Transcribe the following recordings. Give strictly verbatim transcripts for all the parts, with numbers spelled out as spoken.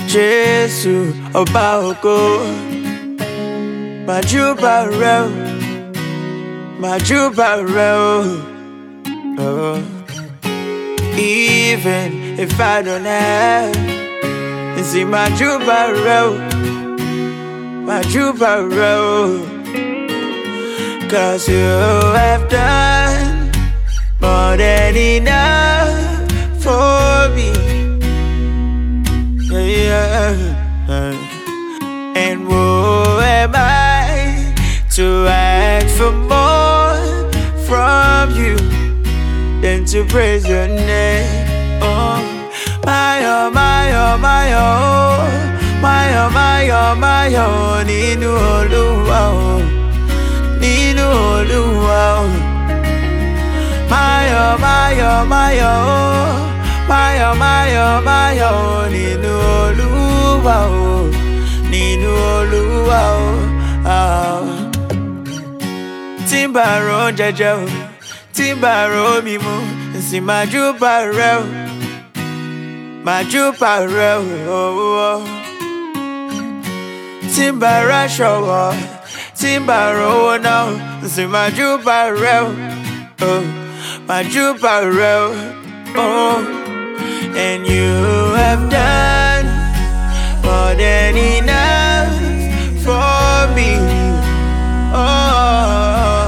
Jesus, ọba ògo, Màjúbà rẹ o, Màjúbà rẹ o. Oh. Even if I don't have, see Màjúbà rẹ o, Màjúbà rẹ o. 'Cause you have done more than enough for me. Yeah, yeah. And who am I to ask for more from you than to praise your name? Oh, my oh, my oh, my oh, my oh, my oh, my oh, nínú Olúwa o, nínú Olúwa o. My oh, my oh, my oh, my oh, my oh, my oh, nínú Olúwa o, nínú Olúwa o. Ah. Tí n bá ro jẹjẹ o, tí n bá ro mímu, sì Màjúbà rẹ o, Màjúbà rẹ o. Tí n bá raṣọ wọ̀, tí n bá rówó ná, sì Màjúbà rẹ o, Màjúbà rẹ o. Oh. And you have done more than enough for me. Oh,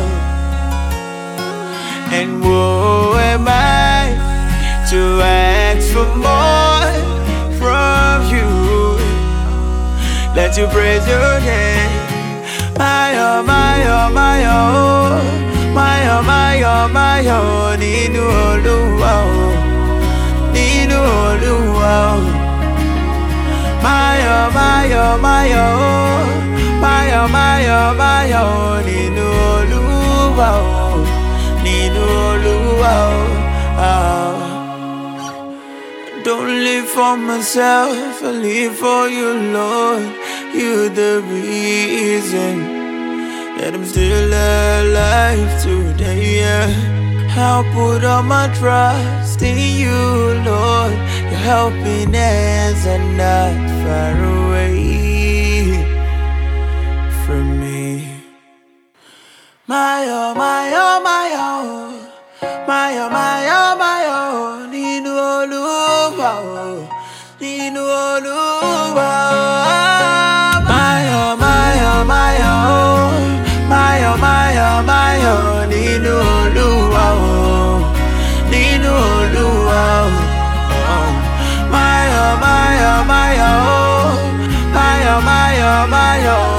and who am I to ask for more from you? Let you praise your name. My oh, my oh, my oh, my oh, my oh, my oh, nínú Olúwa o, nínú Olúwa o. My oh, my oh, my oh, my oh, my oh, my oh, nínú Olúwa o, nínú Olúwa o. Ah. Don't live for myself, I live for you, Lord. You're the reason that I'm still alive today, yeah. I'll put all my trust in you, Lord. Your helping hands are not far away from me. My oh, my oh, my oh, my oh, my oh, my oh, nínú Olúwa o, nínú Olúwa o. My oh, my oh, my oh, my oh, my oh, my oh, nínú Olúwa o, nínú Olúwa o. My oh, my oh, my oh, my oh, my oh, my oh.